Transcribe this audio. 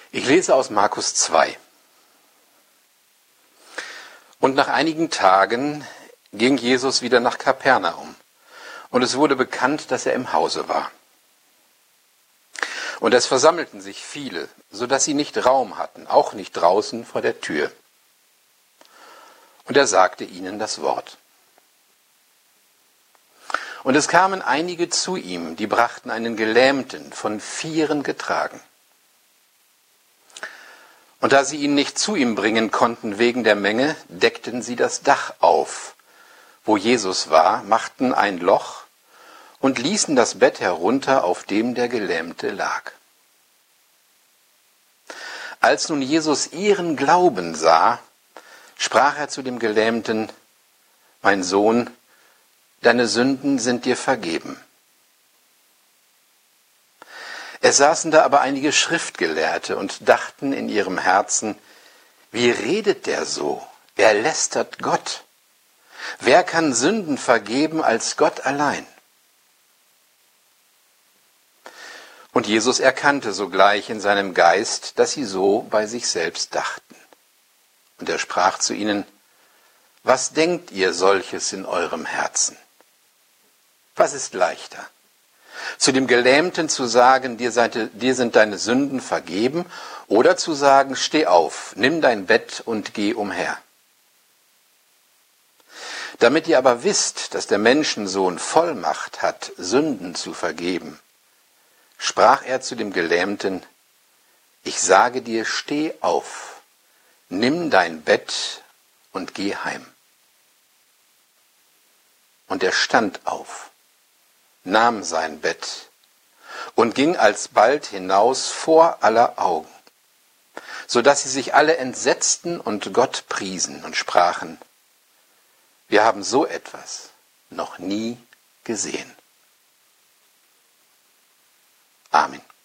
Ich lese aus Markus 2. Und nach einigen Tagen ging Jesus wieder nach Kapernaum, und es wurde bekannt, dass er im Hause war. Und es versammelten sich viele, so dass sie nicht Raum hatten, auch nicht draußen vor der Tür. Und er sagte ihnen das Wort. Und es kamen einige zu ihm, die brachten einen Gelähmten, von Vieren getragen. Und da sie ihn nicht zu ihm bringen konnten wegen der Menge, deckten sie das Dach auf, wo Jesus war, machten ein Loch und ließen das Bett herunter, auf dem der Gelähmte lag. Als nun Jesus ihren Glauben sah, sprach er zu dem Gelähmten: Mein Sohn, deine Sünden sind dir vergeben. Es saßen da aber einige Schriftgelehrte und dachten in ihrem Herzen: Wie redet der so? Er lästert Gott. Wer kann Sünden vergeben als Gott allein? Und Jesus erkannte sogleich in seinem Geist, dass sie so bei sich selbst dachten. Und er sprach zu ihnen: Was denkt ihr solches in eurem Herzen? Was ist leichter? Zu dem Gelähmten zu sagen, dir sind deine Sünden vergeben, oder zu sagen, steh auf, nimm dein Bett und geh umher. Damit ihr aber wisst, dass der Menschensohn Vollmacht hat, Sünden zu vergeben, sprach er zu dem Gelähmten: Ich sage dir, steh auf, nimm dein Bett und geh heim. Und er stand auf, nahm sein Bett und ging alsbald hinaus vor aller Augen, so dass sie sich alle entsetzten und Gott priesen und sprachen: Wir haben so etwas noch nie gesehen. Amen.